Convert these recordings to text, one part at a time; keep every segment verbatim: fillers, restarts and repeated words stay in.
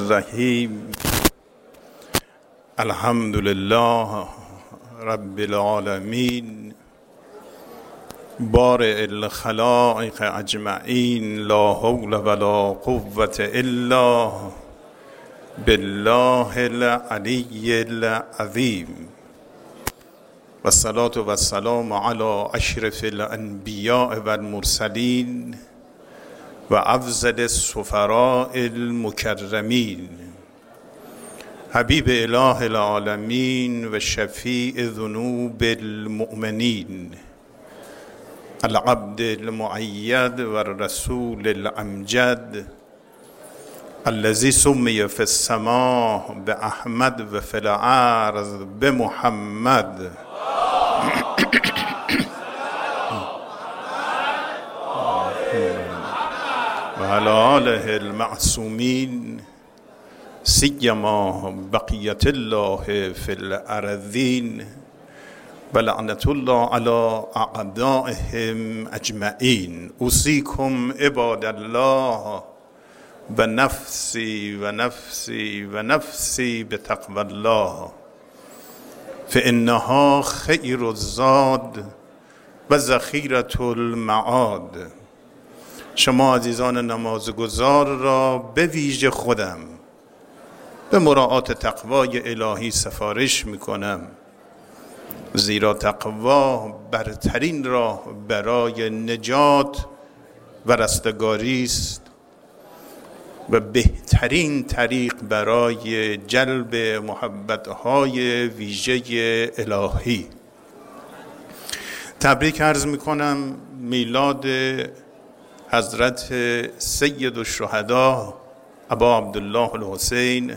الرحیم. الحمد لله رب العالمین بارئ الخلائق اجمعین، لا حول ولا قوة الا بالله العلی العظیم. و الصلاة و السلام علی اشرف الانبیاء و المرسلین و افضل السفراء المکرمین، حبیب اله العالمین و شفیع ذنوب المؤمنین، العبد المؤید و الرسول الامجد، الذي سمي في السماء بأحمد و في الأرض بمحمد. و علی آله المعصومین، سیما بقیت الله فی الارضین و لعنت الله علی اعدائهم اجمعین. اوصیکم عباد الله و نفسی و نفسی و نفسی بتقوی الله، فانها خیر الزاد و ذخیرة المعاد. شما عزیزان نمازگزار را به ویژه خودم به مراعات تقوای الهی سفارش میکنم، زیرا تقوا برترین راه برای نجات و رستگاری است و بهترین طریق برای جلب محبت‌های ویژه الهی. تبریک عرض میکنم میلاد حضرت سید الشهدا ابا عبدالله الحسین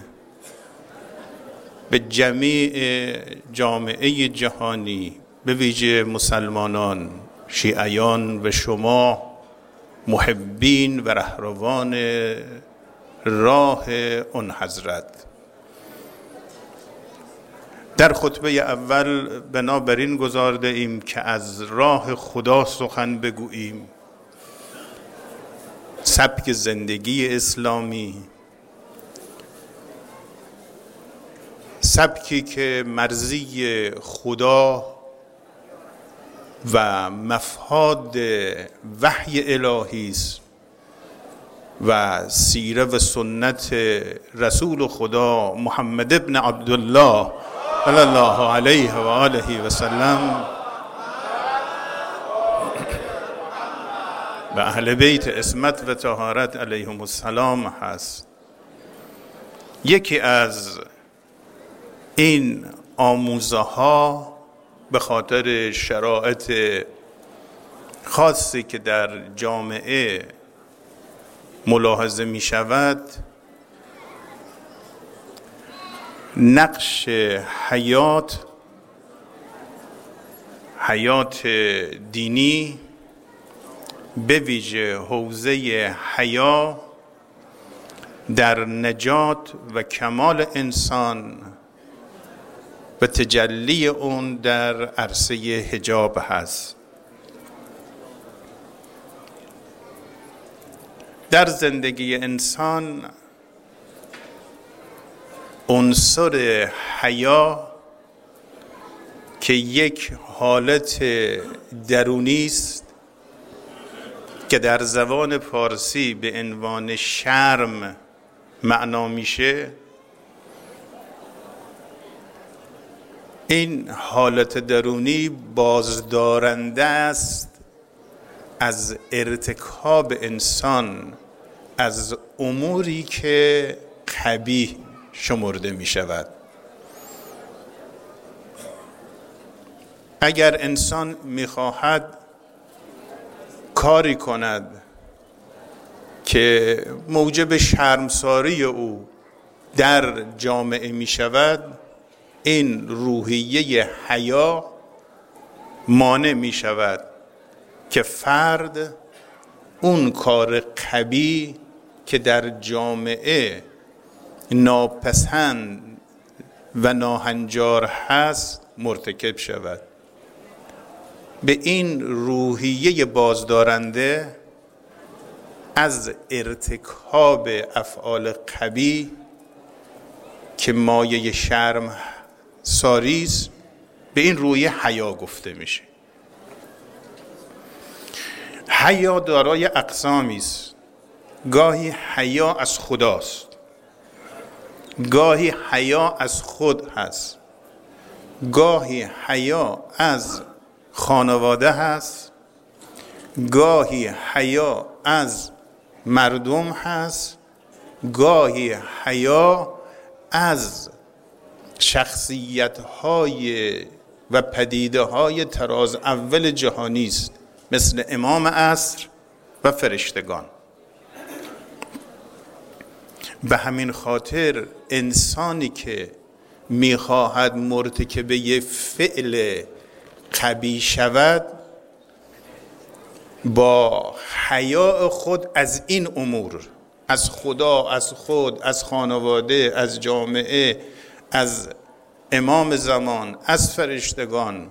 به جمیع جامعه جهانی، به ویژه مسلمانان، شیعیان و شما محبین و رهروان راه اون حضرت. در خطبه اول بنابراین گزارده ایم که از راه خدا سخن بگوییم، سبک زندگی اسلامی، سبکی که مرضی خدا و مفاد وحی الهی است و سیره و سنت رسول خدا محمد ابن عبدالله صلی الله علیه و آله و سلم و اهل بیت عصمت و طهارت علیهم السلام هست. یکی از این آموزه ها به خاطر شرایط خاصی که در جامعه ملاحظه می شود، نقش حیات حیات دینی، به ویژه حوزه حیا در نجات و کمال انسان و تجلی اون در عرصه حجاب هست. در زندگی انسان عنصر حیا که یک حالت درونی است که در زبان فارسی به عنوان شرم معنا میشه، این حالت درونی بازدارنده است از ارتکاب انسان از اموری که قبیح شمرده می شود. اگر انسان می خواهد کاری کند که موجب شرمساری او در جامعه می شود، این روحیه حیا مانع می شود که فرد اون کار قبیح که در جامعه ناپسند و ناهنجار هست مرتکب شود. به این روحیه بازدارنده از ارتکاب افعال قبیح که مایه شرم ساریز به این رویه حیا گفته میشه. حیا دارای اقسامی است. گاهی حیا از خداست، گاهی حیا از خود هست، گاهی حیا از خانواده هست، گاهی حیا از مردم هست، گاهی حیا از شخصیت‌های و پدیده‌های طراز اول جهانی است، مثل امام عصر و فرشتگان. به همین خاطر انسانی که میخواهد مرتکب یه فعل قبیح شود، با حیا خود از این امور، از خدا، از خود، از خانواده، از جامعه، از امام زمان، از فرشتگان،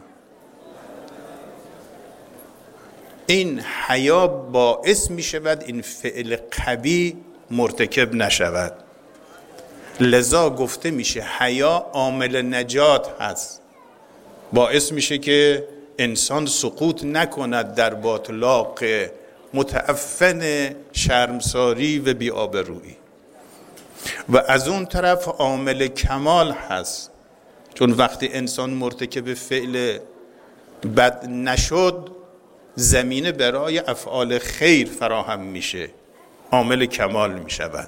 این حیا باعث می شود این فعل قبیح مرتکب نشود. لذا گفته میشه حیا عامل نجات هست، باعث میشه که انسان سقوط نکند در باطلاق متعفن شرمساری و بی‌آبرویی. و از اون طرف عامل کمال هست، چون وقتی انسان مرتکب فعل بد نشد، زمینه برای افعال خیر فراهم میشه، عامل کمال میشود.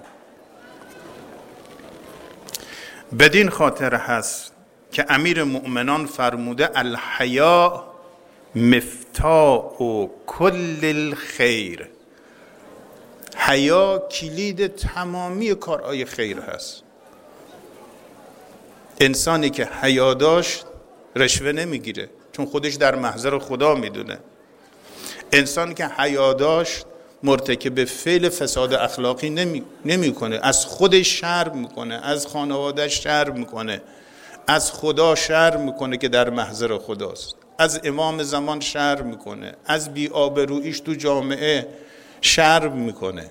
بدین خاطر هست که امیر مؤمنان فرموده الحیا مفتاح و کل الخیر. حیا کلید تمامی کارهای خیر هست. انسانی که حیا داشت رشوه نمیگیره، چون خودش در محضر خدا میدونه. انسانی که حیا داشت مرتکب فعل فساد اخلاقی نمی, نمی کنه. از خودش شرم میکنه، از خانوادهش شرم میکنه، از خدا شرم میکنه که در محضر خداست، از امام زمان شرم میکنه، از بی‌آبروییش تو جامعه شرم میکنه.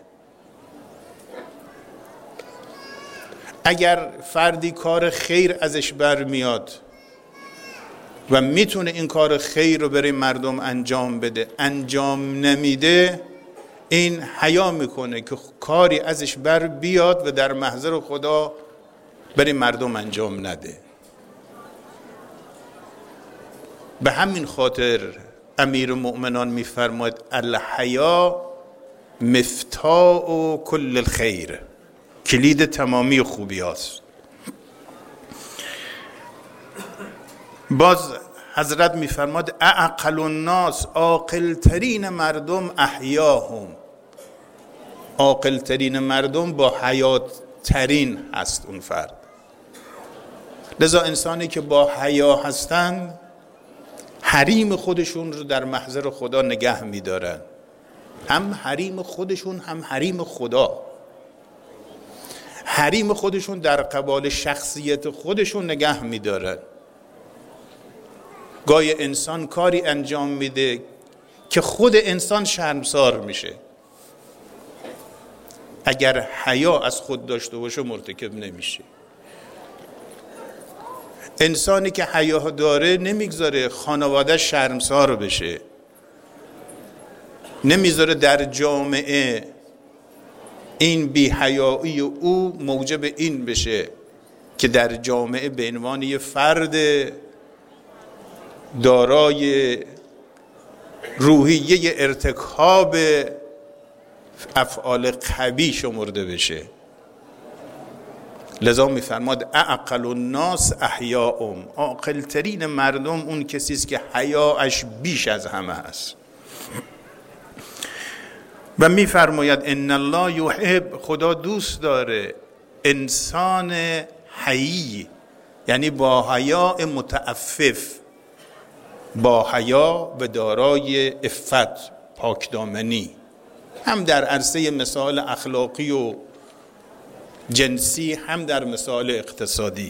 اگر فردی کار خیر ازش برمیاد و میتونه این کار خیر رو برای مردم انجام بده، انجام نمیده، این حیا میکنه که کاری ازش بر بیاد و در محضر خدا برای مردم انجام نده. به همین خاطر امیر مؤمنان میفرماید الحیا مفتاح کل الخیر، کلید تمامی خوبی هست. باز حضرت میفرماد اعقل الناس، عاقل ترین مردم احیاهم، عاقل ترین مردم با حیات ترین هست اون فرد. لذا انسانی که با حیا هستند حریم خودشون رو در محضر خدا نگه میدارن، هم حریم خودشون هم حریم خدا. حریم خودشون در قبال شخصیت خودشون نگه میدارن. گاهی انسان کاری انجام میده که خود انسان شرمسار میشه. اگر حیا از خود داشته باشه مرتکب نمیشه. انسانی که حیا داره نمیگذاره خانواده شرمسار بشه، نمیذاره در جامعه این بی‌حیایی او موجب این بشه که در جامعه به عنوان یه فرد دارای روحیه ارتکاب افعال قبیح شمرده بشه. لذا میفرماد اعقل الناس احیاهم، عاقل ترین مردم اون کسی است که حیاش بیش از همه است. و میفرماید ان الله یحب، خدا دوست داره انسان حیی، یعنی با حیا متعفف، با حیا و دارای عفت، پاکدامنی، هم در عرصه مسائل اخلاقی و جنسی، هم در مسائل اقتصادی.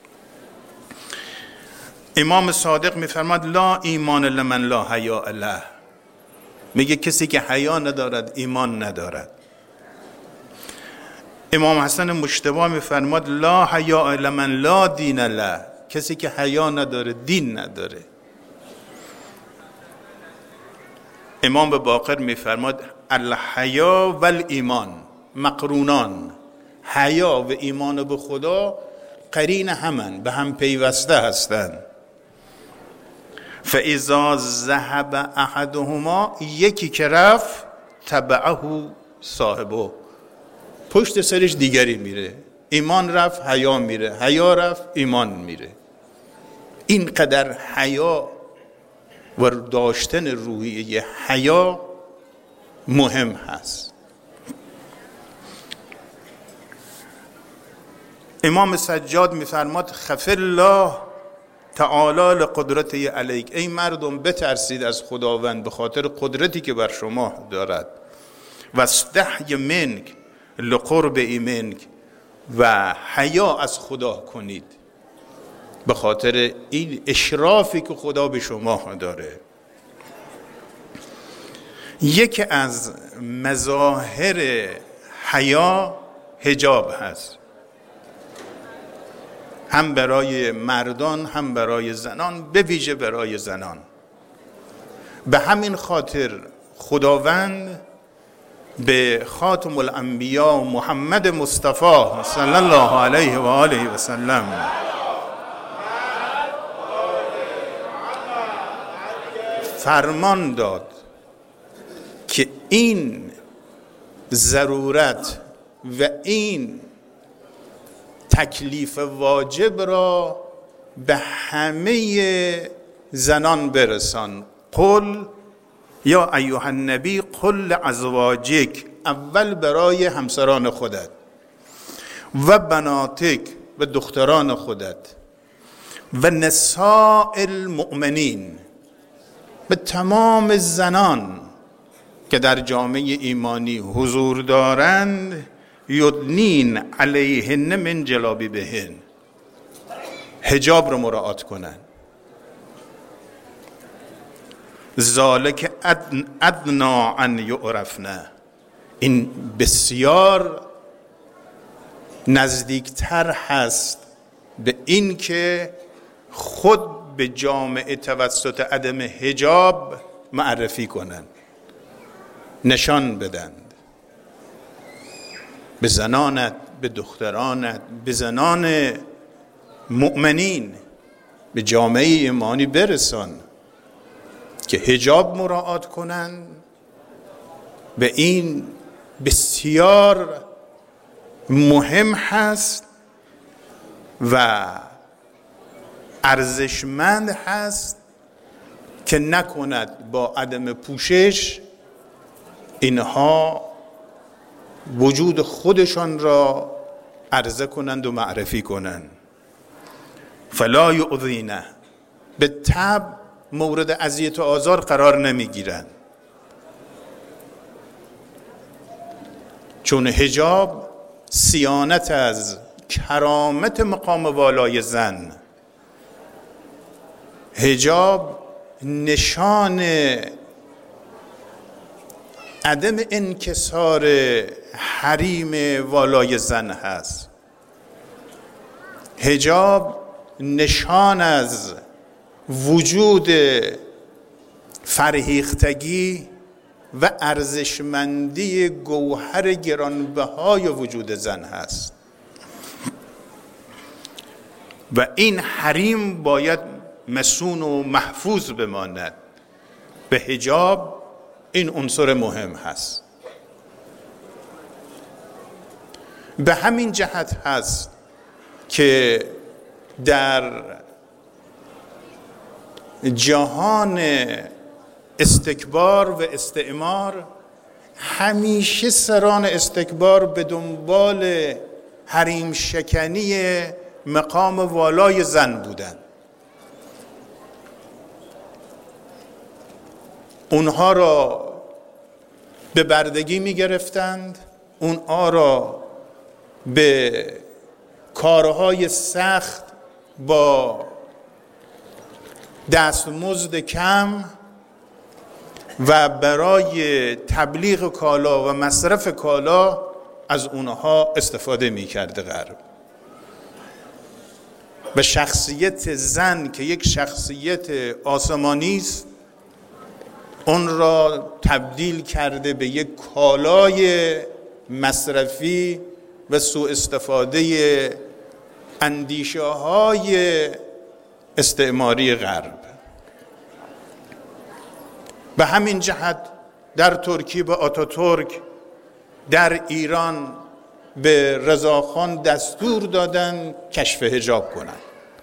امام صادق میفرماد لا ایمان لمن لا حیا له، میگه کسی که حیا ندارد ایمان ندارد. امام حسن مجتبی میفرماد لا حیا لمن لا دین له، کسی که حیا نداره دین نداره. امام باقر میفرماد الحیا و الایمان مقرونان، حیا و ایمان به خدا قرین همن، به هم پیوسته هستند. فاذا ذهب احدهما، یکی که رفت، تبعه صاحبه، پشت سرش دیگری میره. ایمان رفت حیا میره، حیا رفت ایمان میره. اینقدر حیا و داشتن روحیه حیا مهم هست. امام سجاد میفرماد خف الله تعالی لقدرته علیک، ای مردم بترسید از خداوند به خاطر قدرتی که بر شما دارد. و استحی منک لقرب ایمنک، و حیا از خدا کنید به خاطر این اشرافی که خدا به شما داره. یکی از مظاهر حیا حجاب هست، هم برای مردان هم برای زنان، به ویژه برای زنان. به همین خاطر خداوند به خاتم الانبیا محمد مصطفی صلی الله علیه و آله و سلم فرمان داد که این ضرورت و این تکلیف واجب را به همه زنان برسان. قل یا ایها النبی قل لازواجک، اول برای همسران خودت، و بناتک، و دختران خودت، و نساء المؤمنین، به تمام زنان که در جامعه ایمانی حضور دارند، یدنین علیهن من جلابیبهن، حجاب رو مراعات کنند. ذالک ادنا ان یعرفن، این بسیار نزدیکتر هست به این که خود به جامعه توسط عدم حجاب معرفی کنند، نشان بدند به زنانت، به دخترانت، به زنان مؤمنین، به جامعه ایمانی برسان که حجاب مراعات کنند. به این بسیار مهم هست و ارزشمند هست که نکند با عدم پوشش اینها وجود خودشان را عرضه کنند و معرفی کنند. فلا یؤذینه، به طبع مورد اذیت و آزار قرار نمیگیرند، چون حجاب صیانت از کرامت مقام والای زن، حجاب نشان عدم انکسار حریم والای زن هست. حجاب نشان از وجود فرهیختگی و ارزشمندی گوهر گرانبهای وجود زن هست و این حریم باید مصون و محفوظ بماند. به حجاب این عنصر مهم هست. به همین جهت هست که در جهان استکبار و استعمار همیشه سران استکبار به دنبال حریم شکنی مقام والای زن بودند. اونها را به بردگی می گرفتند، اونها را به کارهای سخت با دستمزد کم و برای تبلیغ کالا و مصرف کالا از اونها استفاده میکرده غرب. و شخصیت زن که یک شخصیت آسمانی است، اون را تبدیل کرده به یک کالای مصرفی و سوء استفاده اندیشه های استعماری غرب. به همین جهت در ترکیه به آتاتورک در ایران به رضاخان دستور دادن کشف حجاب کنند.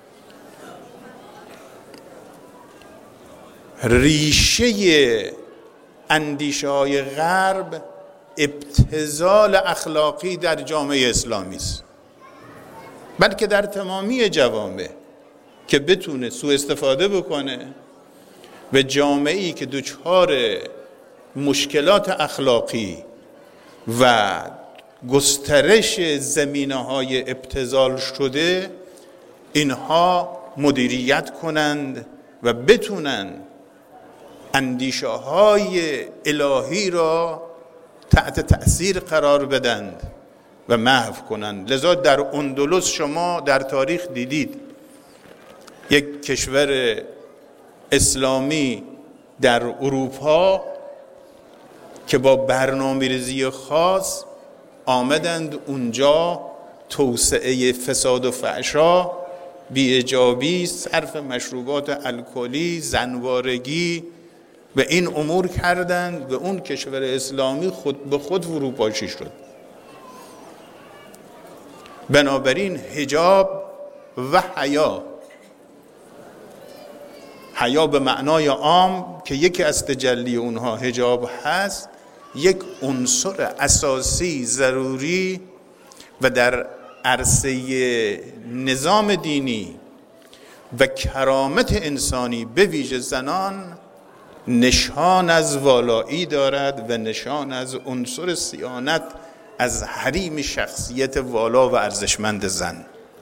ریشه اندیشه های غرب ابتذال اخلاقی در جامعه اسلامی است، بلکه در تمامی جوامع که بتونه سوء استفاده بکنه و جامعه‌ای که دچار مشکلات اخلاقی و گسترش زمینه‌های ابتذال شده، اینها مدیریت کنند و بتونن اندیشه های الهی را تحت تأثیر قرار بدند و محو کنند. لذا در اندلس شما در تاریخ دیدید یک کشور اسلامی در اروپا که با برنامه‌ریزی خاص آمدند اونجا توسعه فساد و فحشا، بی‌حجابی، صرف مشروبات الکلی، زنوارگی و این امور کردند و اون کشور اسلامی خود به خود فروپاشی شد. بنابراین حجاب و حیا، حیا به معنای عام که یکی از تجلی اونها حجاب هست، یک عنصر اساسی ضروری و در عرصه نظام دینی و کرامت انسانی به ویژه زنان نشان از والایی دارد و نشان از عنصر صیانت از حریم شخصیت والا و ارزشمند زن.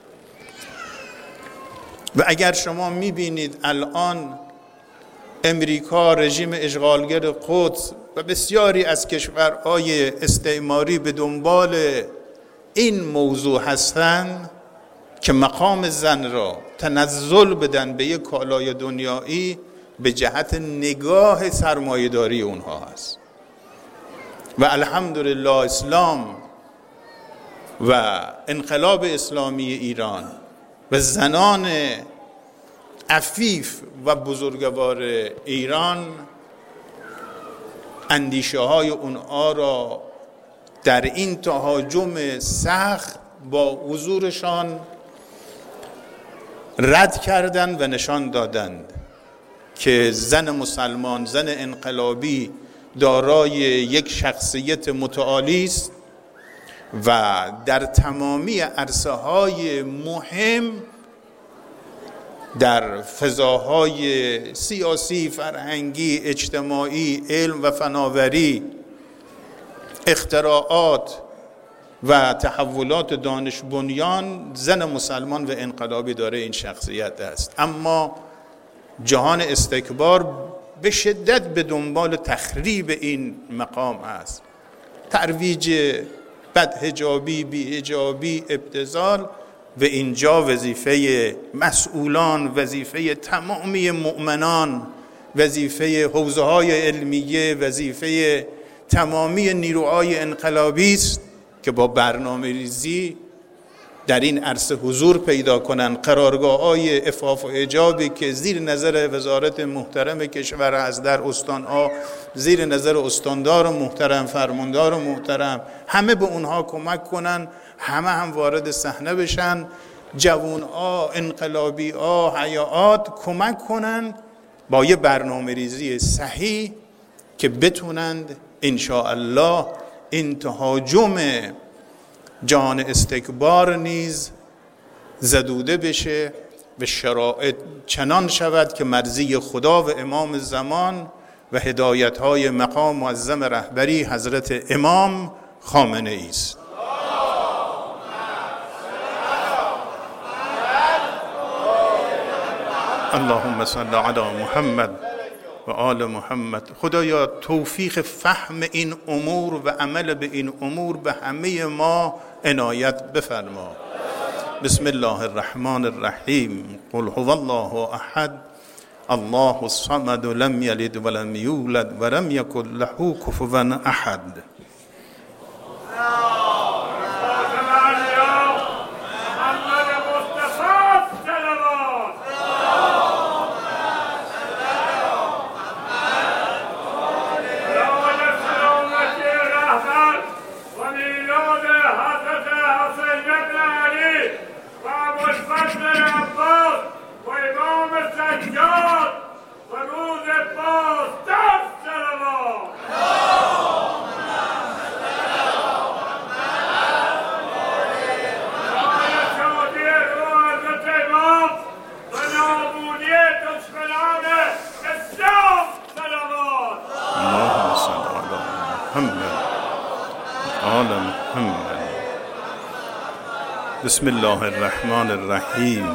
و اگر شما میبینید الان امریکا، رژیم اشغالگر قدس و بسیاری از کشورهای استعماری به دنبال این موضوع هستند که مقام زن را تنزل بدن به یک کالای دنیایی، به جهت نگاه سرمایه‌داری اونها هست. و الحمدلله اسلام و انقلاب اسلامی ایران و زنان عفیف و بزرگوار ایران اندیشه های اونها را در این تهاجم سخت با حضورشان رد کردند و نشان دادند که زن مسلمان، زن انقلابی دارای یک شخصیت متعالی است و در تمامی عرصه‌های مهم در فضاهای سیاسی، فرهنگی، اجتماعی، علم و فناوری، اختراعات و تحولات دانش بنیان، زن مسلمان و انقلابی داره این شخصیت است. اما جهان استکبار به شدت به دنبال تخریب این مقام است، ترویج بدحجابی، بی‌حجابی، ابتذال. و اینجا وظیفه مسئولان، وظیفه تمامی مؤمنان، وظیفه حوزه‌های علمیه، وظیفه تمامی نیروهای انقلابی است که با برنامه‌ریزی در این عرصه حضور پیدا کنند. قرارگاه‌های عفاف و حجابی که زیر نظر وزارت محترم کشور است، در استان‌ها زیر نظر استاندار محترم، فرماندار محترم، همه به اونها کمک کنن، همه هم وارد صحنه بشن، جوان‌ها، انقلابی‌ها، حیات کمک کنن با یه برنامه‌ریزی صحیح که بتونند انشاءالله این تهاجم جان استکبار نیز زدوده بشه و شرایط چنان شود که مرضی خدا و امام زمان و هدایت‌های مقام معظم رهبری حضرت امام خامنه ای است. اللهم صل علی محمد و آل محمد. خدایا توفیق فهم این امور و عمل به این امور به همه ما عنایت بفرما. بسم الله الرحمن الرحیم. قل هو الله احد الله الصمد لم یلد ولم یولد ولم یکن له کفوا احد. بسم الله الرحمن الرحیم.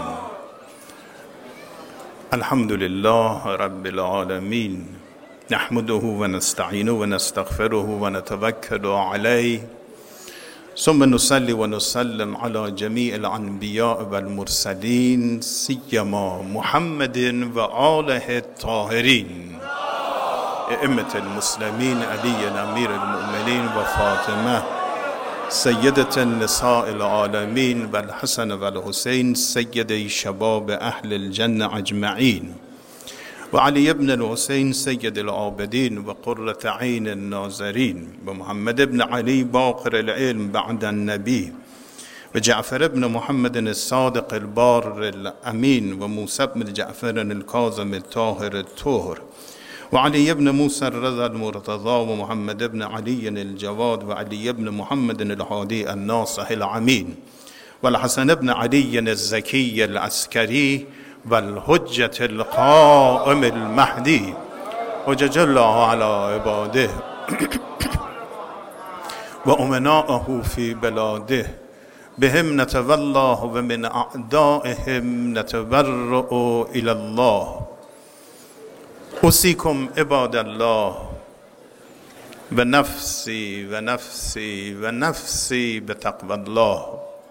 الحمد لله رب العالمین. نحمده و نستعینه و نستغفره و نتوکل علیه، ثم نصلی و نسلم علی جمیع الانبیاء و المرسلین، سیما محمد و آله الطاهرین، ائمة المسلمین، علی امیر المؤمنین و فاطمه سیدة النساء العالمین و الحسن و الحسین سید شباب اهل الجنة اجمعین، و علی ابن الحسین سید العابدین و قرة عین الناظرین، و محمد ابن علی باقر العلم بعد النبی، و جعفر ابن محمد الصادق البار الامین، و موسی ابن جعفر الكاظم الطاهر الطهر، و علی ابن موسی الرضا المرتضى، و محمد ابن علی الجواد، و علی ابن محمد الهادی الناصح الامین، و الحسن ابن علی الزکی العسکری، و الحجة القائم المهدی، حجج الله علی عباده و امناءه فی بلاده، بهم نتولا و من اعدائهم نتبرأ الی الله. اوصیکم عباد الله و نفسی و نفسی و نفسی بتقوی الله،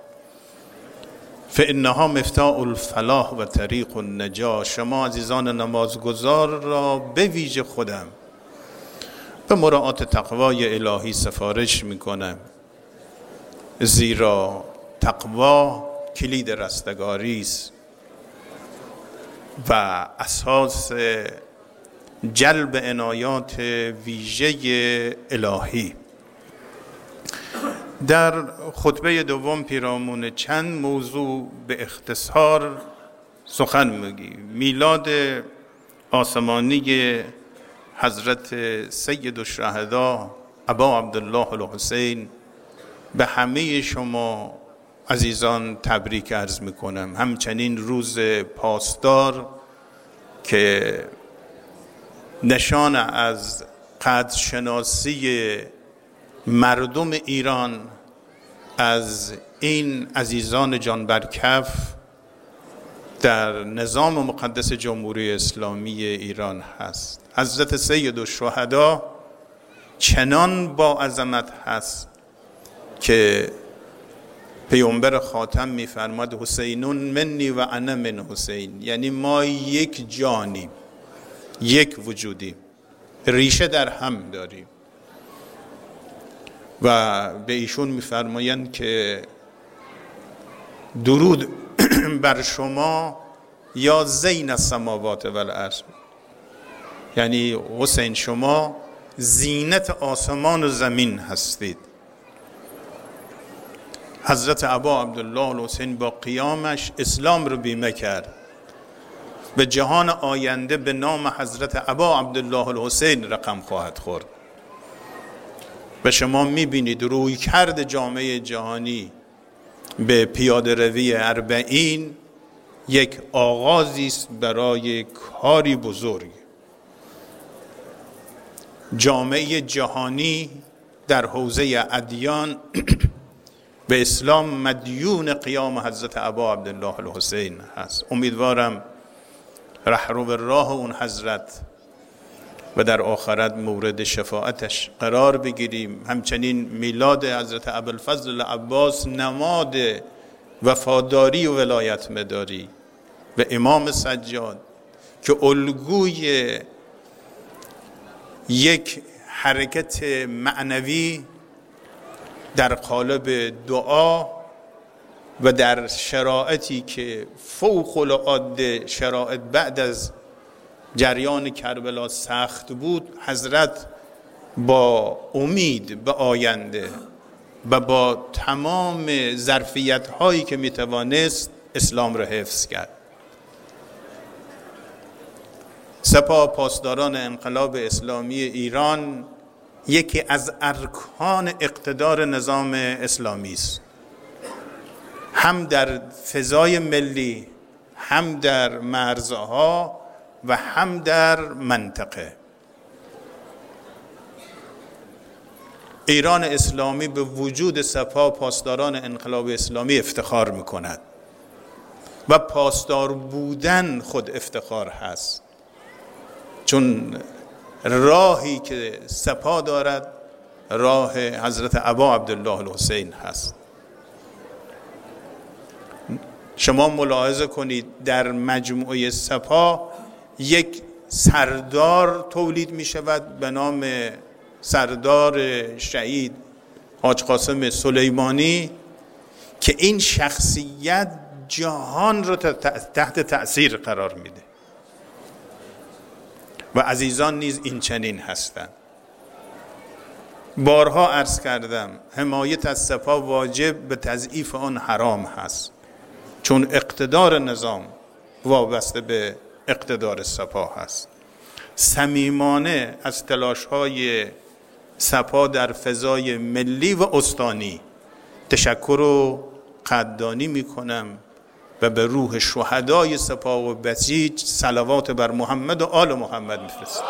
فانها مفتاح الفلاح و طریق النجاة. شما عزیزان نمازگزار را به ویژه خودم به مراعات تقوای الهی سفارش میکنم، زیرا تقوا کلید رستگاری است و اساس جلب عنایات ویژه الهی. در خطبه دوم پیرامون چند موضوع به اختصار سخن میگی. میلاد آسمانی حضرت سید الشهدا ابا عبدالله الحسین به همه شما عزیزان تبریک عرض میکنم. همچنین روز پاسدار که نشان از قدرشناسی مردم ایران از این عزیزان جان برکف در نظام مقدس جمهوری اسلامی ایران هست. حضرت سید الشهدا چنان با عظمت هست که پیامبر خاتم میفرماد حسینون منی و انا من حسین، یعنی ما یک جانیم، یک وجودیم، ریشه در هم داریم. و به ایشون میفرمایند که درود بر شما یا زین السماوات و الارض، یعنی حسین شما زینت آسمان و زمین هستید. حضرت ابا عبدالله الحسین با قیامش اسلام رو بیمه کرد. به جهان آینده به نام حضرت ابا عبدالله الحسین رقم خواهد خورد. و شما میبینید روی کرد جامعه جهانی به پیاده روی اربعین یک آغازی است برای کاری بزرگ. جامعه جهانی در حوزه ادیان به اسلام مدیون قیام حضرت ابا عبدالله الحسین هست. امیدوارم رهرو راه اون حضرت و در آخرت مورد شفاعتش قرار بگیریم. همچنین میلاد حضرت ابوالفضل عباس نماد وفاداری و ولایت مداری و امام سجاد که الگوی یک حرکت معنوی در قالب دعا و در شرایطی که فوق العاده شرایط بعد از جریان کربلا سخت بود، حضرت با امید به آینده و با تمام ظرفیت هایی که میتوانست اسلام را حفظ کرد. سپاه پاسداران انقلاب اسلامی ایران یکی از ارکان اقتدار نظام اسلامی است، هم در فضای ملی، هم در مرزها و هم در منطقه. ایران اسلامی به وجود سپاه پاسداران انقلاب اسلامی افتخار میکند و پاسدار بودن خود افتخار هست، چون راهی که سپاه دارد راه حضرت ابا عبدالله الحسین هست. شما ملاحظه کنید در مجموعه سپاه یک سردار تولید می شود به نام سردار شهید حاج قاسم سلیمانی که این شخصیت جهان را تحت تأثیر قرار میده و عزیزان نیز این چنین هستند. بارها عرض کردم حمایت از سپاه واجب به تضعیف آن حرام هست، چون اقتدار نظام وابسته به اقتدار سپاه هست. صمیمانه از تلاش‌های سپاه در فضای ملی و استانی تشکر و قدردانی می‌کنم و به روح شهدای سپاه و بسیج صلوات بر محمد و آل محمد می‌فرستم.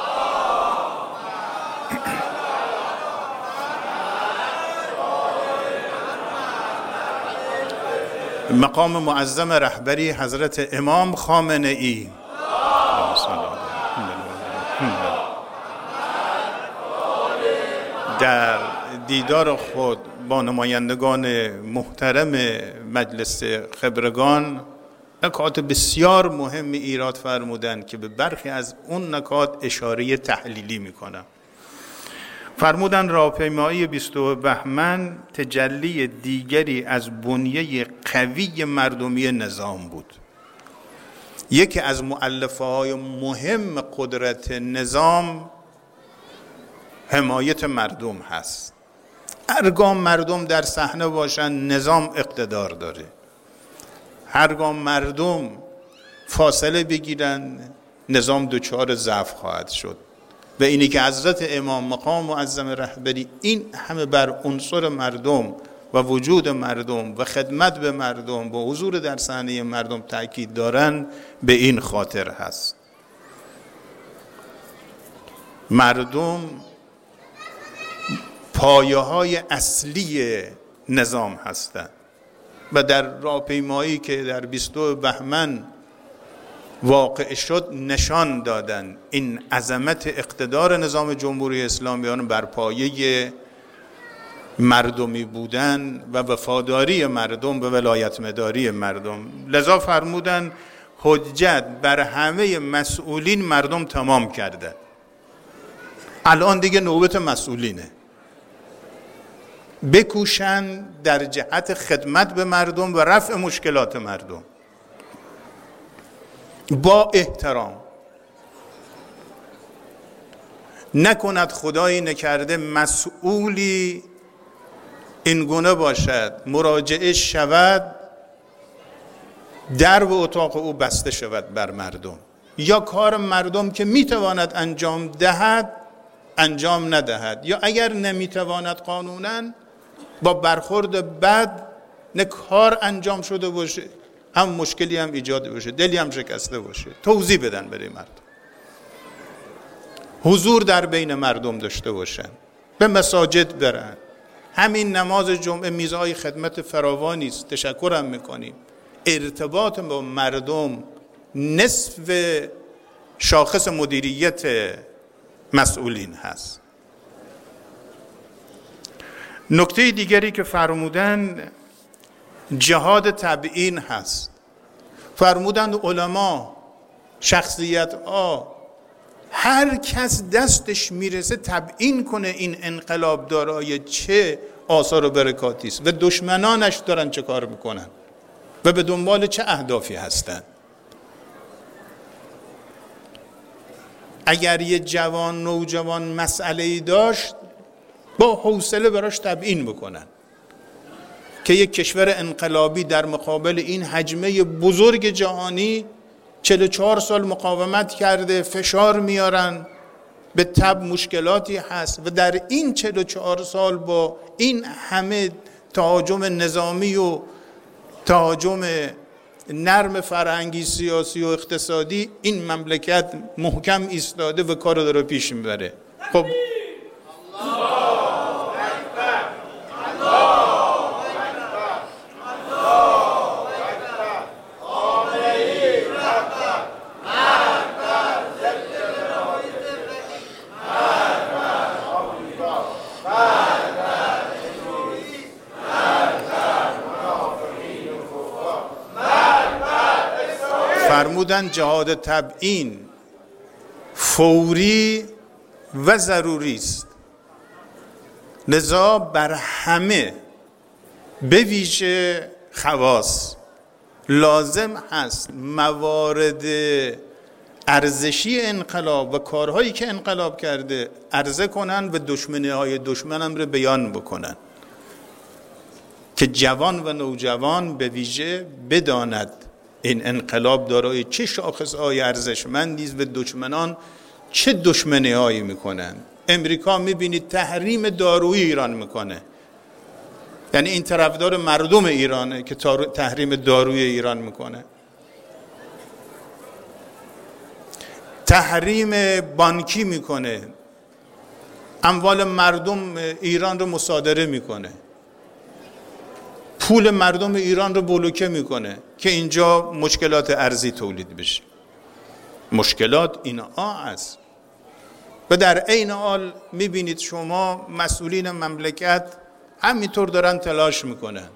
مقام معظم رهبری حضرت امام خامنه ای در دیدار خود با نمایندگان محترم مجلس خبرگان نکات بسیار مهم ایراد فرمودند که به برخی از اون نکات اشاره تحلیلی میکنم. فرمودن راهپیمایی بیستم بهمن تجلی دیگری از بنیه قوی مردمی نظام بود. یکی از مؤلفه های مهم قدرت نظام حمایت مردم هست. هرگاه مردم در صحنه باشن نظام اقتدار داره، هرگاه مردم فاصله بگیرن نظام دچار ضعف خواهد شد. و اینی که حضرت امام مقام معظم رهبری این همه بر عنصر مردم و وجود مردم و خدمت به مردم و حضور در صحنه مردم تاکید دارن به این خاطر هست. مردم پایه های اصلی نظام هستند و در راهپیمایی که در بیستم بهمن واقع شد نشان دادن این عظمت اقتدار نظام جمهوری اسلامی بر پایه مردمی بودن و وفاداری مردم به ولایت مداری مردم. لذا فرمودن حجت بر همه مسئولین مردم تمام کرده، الان دیگه نوبت مسئولینه، بکوشن در جهت خدمت به مردم و رفع مشکلات مردم با احترام. نکند خدایی نکرده مسئولی این گونه باشد مراجعه شود در و اتاق او بسته شود بر مردم، یا کار مردم که میتواند انجام دهد انجام ندهد، یا اگر نمیتواند قانونا با برخورد بد نه کار انجام شده باشه هم مشکلی هم ایجاد باشه، دلی هم شکسته باشه، توضیح بدن برای مردم، حضور در بین مردم داشته باشن، به مساجد برن. همین نماز جمعه میزهای خدمت فراوانی است، تشکرم میکنیم. ارتباط با مردم نصف شاخص مدیریت مسئولین هست. نکته دیگری که فرمودن جهاد تبیین هست. فرمودن علما، شخصیت ها، هر کس دستش میرسه تبیین کنه این انقلاب دارای چه آثار و برکاتی است و دشمنانش دارن چه کار میکنن و به دنبال چه اهدافی هستن. اگر یه جوان نوجوان مسئله‌ای داشت با حوصله براش تبیین بکنن که یک کشور انقلابی در مقابل این حجمه بزرگ جهانی چهل و چهار سال مقاومت کرده، فشار میارن، به تب مشکلاتی هست و در این چهل و چهار سال با این همه تهاجم نظامی و تهاجم نرم فرهنگی، سیاسی و اقتصادی این مملکت محکم ایستاده و کار داره پیش میبره. خب فرمودن جهاد تبیین فوری و ضروری است، لذا بر همه به ویژه خواص لازم هست موارد ارزشی انقلاب و کارهایی که انقلاب کرده عرضه کنن و دشمنی های دشمن هم رو بیان بکنن که جوان و نوجوان به ویژه بداند این انقلاب دارای چه شاخصهای ارزشمندی است و دشمنان چه دشمنی هایی میکنن. امریکا میبینید تحریم دارویی ایران میکنه، یعنی این طرفدار مردم ایرانه که تحریم داروی ایران میکنه. تحریم بانکی میکنه، اموال مردم ایران رو مصادره میکنه، پول مردم ایران رو بلوکه میکنه که اینجا مشکلات ارزی تولید بشه. مشکلات اینا هست و در عین حال میبینید شما مسئولین مملکت همینطور دارن تلاش میکنن.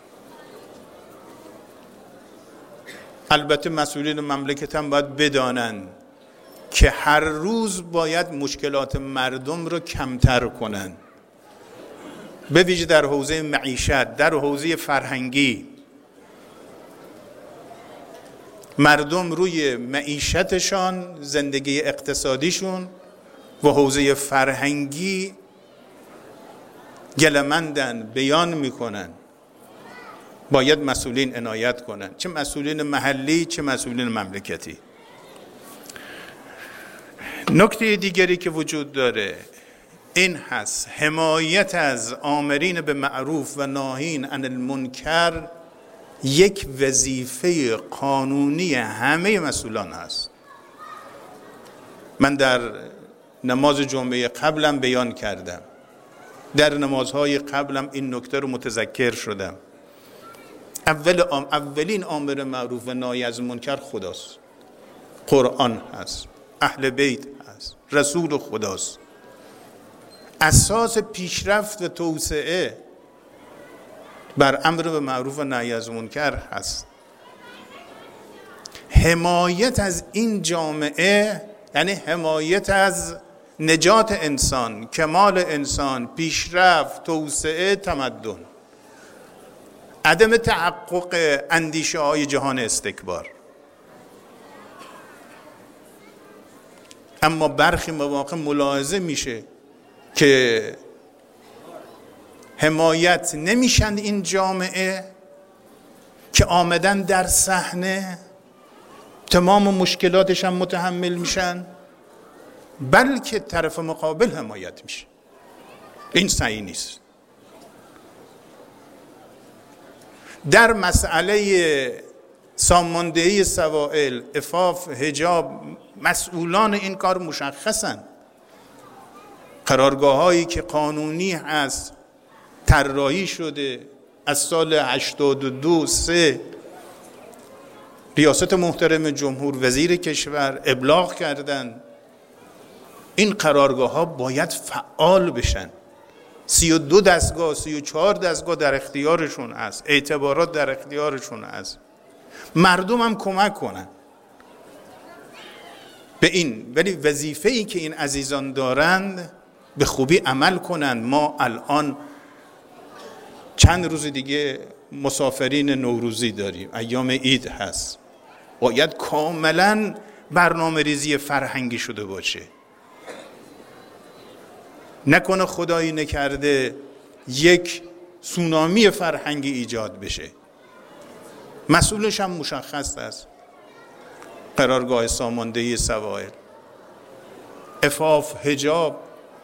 البته مسئولین مملکت هم باید بدانن که هر روز باید مشکلات مردم رو کمتر کنن، به ویژه در حوزه معیشت، در حوزه فرهنگی. مردم روی معیشتشان، زندگی اقتصادیشون و حوزه فرهنگی گلمندن، بیان میکنن. باید مسئولین عنایت کنن، چه مسئولین محلی چه مسئولین مملکتی. نکته دیگری که وجود داره این هست حمایت از آمرین به معروف و ناهین عن المنکر یک وظیفه قانونی همه مسئولان هست. من در نماز جمعه قبلم بیان کردم، در نمازهای قبلم این نکته رو متذکر شدم. اول آم اولین آمر معروف و ناهی از منکر خداست، قرآن هست، اهل بیت هست، رسول خداست. اساس پیشرفت و توسعه بر امر به معروف و نهی از منکر هست. حمایت از این جامعه یعنی حمایت از نجات انسان، کمال انسان، پیشرفت، توسعه، تمدن، عدم تحقق اندیشه های جهان استکبار. اما برخی مواقع ملاحظه میشه که حمایت نمیشن این جامعه که آمدن در صحنه تمام مشکلاتش هم متحمل میشن، بلکه طرف مقابل حمایت میشه. این صحیح نیست. در مسئله ساماندهی سوائل، عفاف، حجاب، مسئولان این کار مشخصن. قرارگاه هایی که قانونی هست طراحی شده از سال هشتاد و دو سه ریاست محترم جمهور، وزیر کشور ابلاغ کردن این قرارگاه ها باید فعال بشن. سی و دو دستگاه، سی و چهار دستگاه در اختیارشون است، اعتبارات در اختیارشون است. مردم هم کمک کنن به این، ولی وظیفه ای که این عزیزان دارند به خوبی عمل کنند. ما الان چند روز دیگه مسافرین نوروزی داریم، ایام عید هست، باید کاملا برنامه ریزی فرهنگی شده باشه. نکنه خدایی نکرده یک سونامی فرهنگی ایجاد بشه. مسئولش هم مشخص است، قرارگاه ساماندهی سوائل، عفاف، حجاب.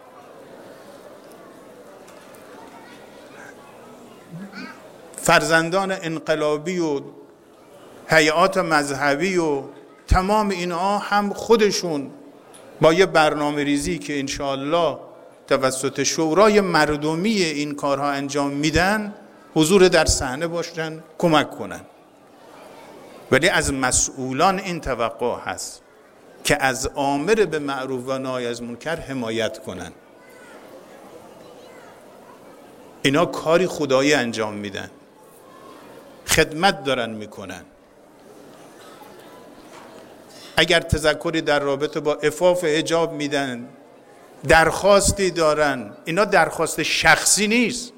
فرزندان انقلابی و هیئات مذهبی و تمام اینها هم خودشون با یه برنامه ریزی که انشاءالله توسط شورای مردمی این کارها انجام میدن، حضور در صحنه باشن، کمک کنن. ولی از مسئولان این توقع هست که از آمر به معروف و نهی از منکر حمایت کنن. اینا کاری خدایی انجام میدن، خدمت دارن میکنن. اگر تذکری در رابطه با عفاف حجاب میدن، درخواستی دارن، اینا درخواست شخصی نیست،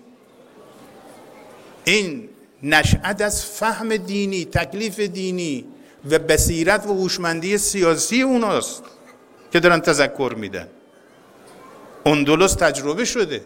این نشأت از فهم دینی، تکلیف دینی و بصیرت و هوشمندی سیاسی اوناست که دارن تذکر میدن. اندلس تجربه شده.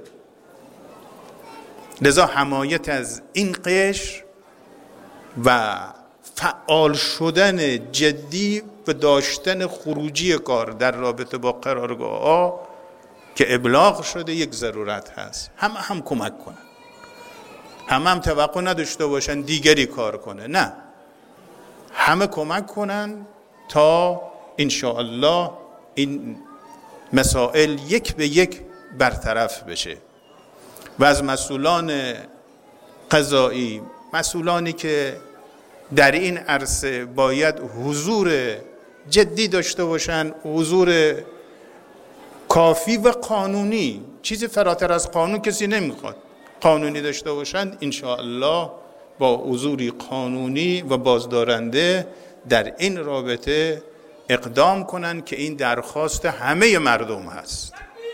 لذا حمایت از این قشر و فعال شدن جدی و داشتن خروجی کار در رابطه با قرارگاه ها که ابلاغ شده یک ضرورت هست. همه هم کمک کنن، همه هم توقع نداشته باشن دیگری کار کنه، نه، همه کمک کنن تا انشاءالله این مسائل یک به یک برطرف بشه. و از مسئولان قضایی، مسئولانی که در این عرصه باید حضور جدی داشته باشن، حضور کافی و قانونی، چیزی فراتر از قانون کسی نمیخواد، قانونی داشته باشند، انشاءالله با حضوری قانونی و بازدارنده در این رابطه اقدام کنند که این درخواست همه مردم هست.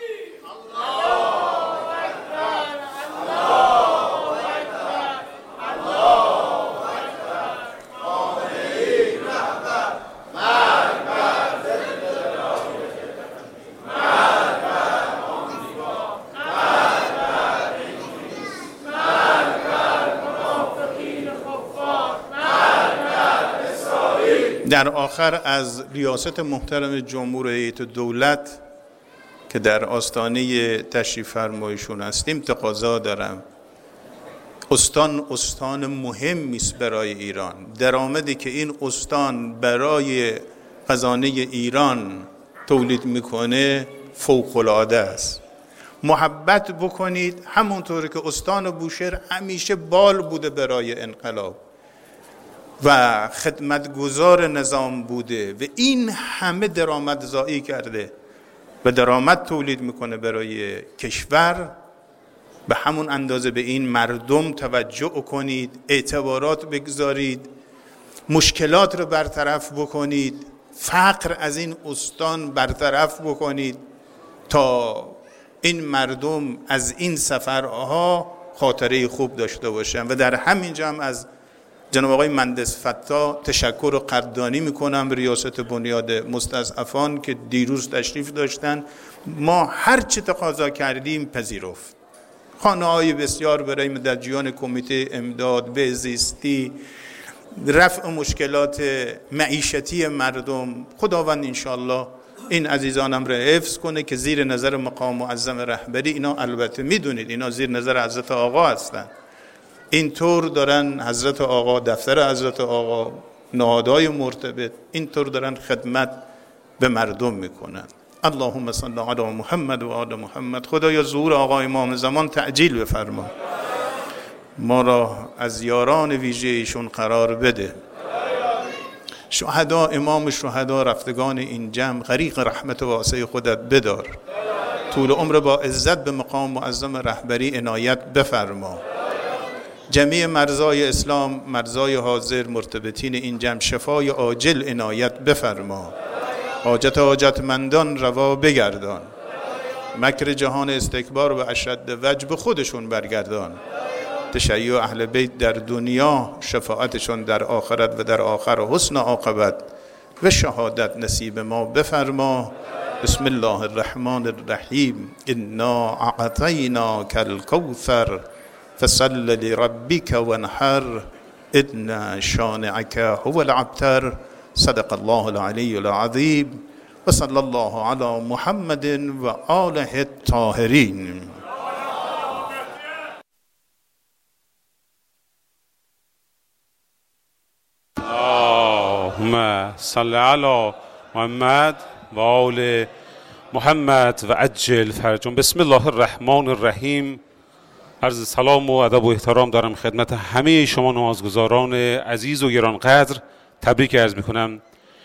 در آخر از ریاست محترم جمهوری دولت که در آستانه تشریف فرمایشون هستیم تقاضا دارم. استان استان مهمی است برای ایران. درآمدی که این استان برای خزانه ایران تولید میکنه فوق العاده است. محبت بکنید، همونطور که استان بوشهر همیشه بال بوده برای انقلاب و خدمتگزار نظام بوده و این همه درآمد زایی کرده و درآمد تولید میکنه برای کشور، به همون اندازه به این مردم توجه کنید، اعتبارات بگذارید، مشکلات رو برطرف بکنید، فقر از این استان برطرف بکنید تا این مردم از این سفرها خاطره خوب داشته باشن. و در همینجا هم از جناب آقای مهندس فتا تشکر و قدردانی میکنم به ریاست بنیاد مستضعفان که دیروز تشریف داشتن. ما هر چی تقاضا کردیم پذیرفت. خانه های بسیار برای مددجویان کمیته امداد بهزیستی، رفع مشکلات معیشتی مردم. خداوند انشالله این عزیزانم را حفظ کنه که زیر نظر مقام معظم رهبری، اینا البته میدونید اینا زیر نظر حضرت آقا هستن، اینطور دارن حضرت آقا، دفتر حضرت آقا، نهادهای مرتبط اینطور دارن خدمت به مردم میکنن. اللهم صل علی محمد و آل محمد. خدایا ظهور آقا امام زمان تعجیل بفرما، ما را از یاران ویژه ایشون قرار بده. شهدا، امام شهدا، رفتگان این جمع، غریق رحمت واسع خودت بدار. طول عمر با عزت به مقام معظم رهبری عنایت بفرما. جمیع مرزای اسلام، مرزای حاضر، مرتبطین این جمع شفای عاجل عنایت بفرما. حاجت حاجتمندان روا بگردان. مکر جهان استکبار و اشد وجه به خودشون برگردان. تشیع اهل بیت در دنیا، شفاعتشون در آخرت و در آخر و حسن عاقبت و شهادت نصیب ما بفرما. بسم الله الرحمن الرحیم. انا اعطیناک الکوثر فصل لربک وانحر ان شانعک هو الابتر. صدق الله العلی العظیم و صلی الله علی محمد و آله الطاهرین. اللهم صل علی محمد و آل محمد و عجل فرجهم. بسم الله الرحمن الرحیم. عرض سلام و ادب و احترام دارم خدمت همه شما نمازگزاران عزیز و گرانقدر. تبریک عرض میکنم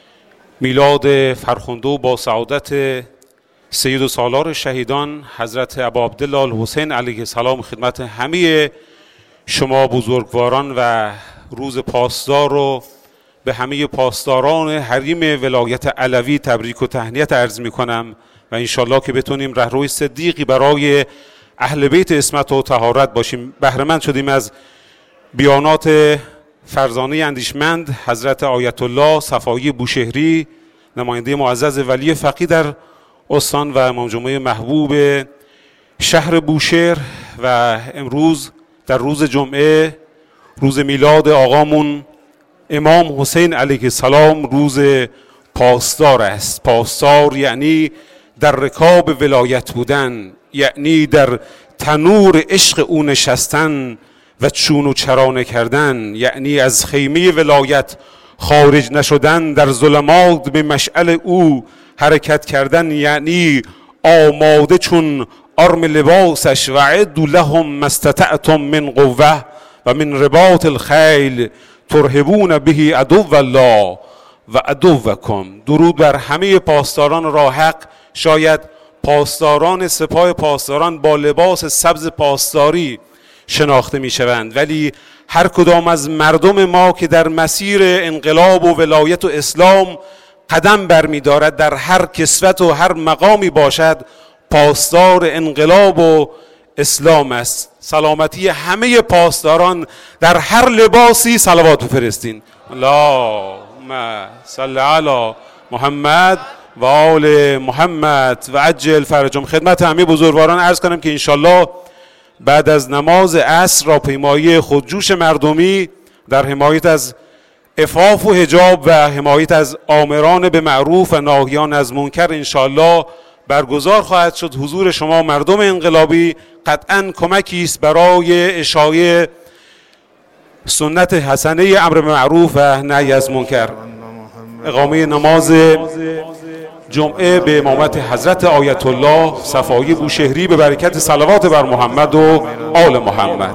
میلاد فرخنده و با سعادت سید و سالار شهیدان حضرت ابا عبدالله الحسین علیه السلام. خدمت همه شما بزرگواران و روز پاسدار رو به همه پاسداران حریم ولایت علوی تبریک و تهنیت عرض میکنم و انشالله که بتونیم رهروی صدیقی برای اهل بیت عصمت و طهارت باشیم. بهره مند شدیم از بیانات فرزانه اندیشمند حضرت آیت الله صفایی بوشهری، نماینده معزز ولی فقیه در استان و امام جمعه محبوب شهر بوشهر. و امروز در روز جمعه، روز میلاد آقامون امام حسین علیه السلام، روز پاسدار است. پاسدار یعنی در رکاب ولایت بودن، یعنی در تنور عشق او نشستن و چون و چرانه کردن، یعنی از خیمه ولایت خارج نشدن، در ظلمات به مشعل او حرکت کردن، یعنی آماده چون آرم لباسش و عدوا لهم ما استطعتم من قوه و من رباط الخیل ترهبون به عدو الله و عدوکم. درود بر همه پاسداران راه حق. شاید پاسداران سپاه پاسداران با لباس سبز پاسداری شناخته می شوند، ولی هر کدام از مردم ما که در مسیر انقلاب و ولایت و اسلام قدم برمی دارد، در هر کسوت و هر مقامی باشد، پاسدار انقلاب و اسلام است. سلامتی همه پاسداران در هر لباسی صلوات بفرستین. اللهم صل علی محمد و آل محمد و عجل فرجهم. خدمت همه بزرگواران عرض کنم که انشالله بعد از نماز عصر راهپیمایی خودجوش مردمی در حمایت از عفاف و حجاب و حمایت از آمران به معروف و ناهیان از منکر انشالله برگزار خواهد شد. حضور شما مردم انقلابی قطعاً کمکی است برای اشاعه سنت حسنه امر به معروف و نهی از منکر. اقامه نماز جمعه به امامت حضرت آیت الله صفایی بوشهری به برکت صلوات بر محمد و آل محمد.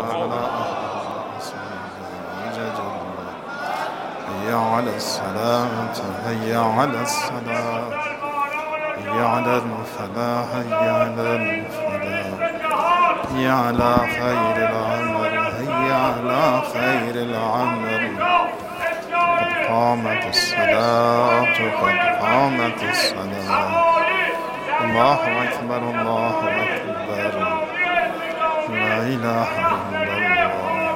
هيا على خير العمل، هيا على خير العمل. قد قامت الصلاة، قد قامت الصلاة. الله أكبر، الله أكبر، لا إله إلا الله.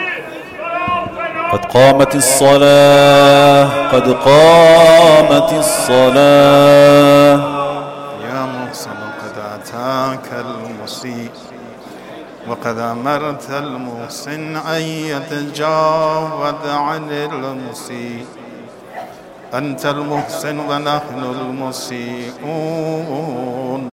قد قامت الصلاة، قد قامت الصلاة. يا محسن قد أتاك المسيء وقد أمرت المحسن أن يتجاوز عن المسيء. أنت المحسن ونحن المسيئون.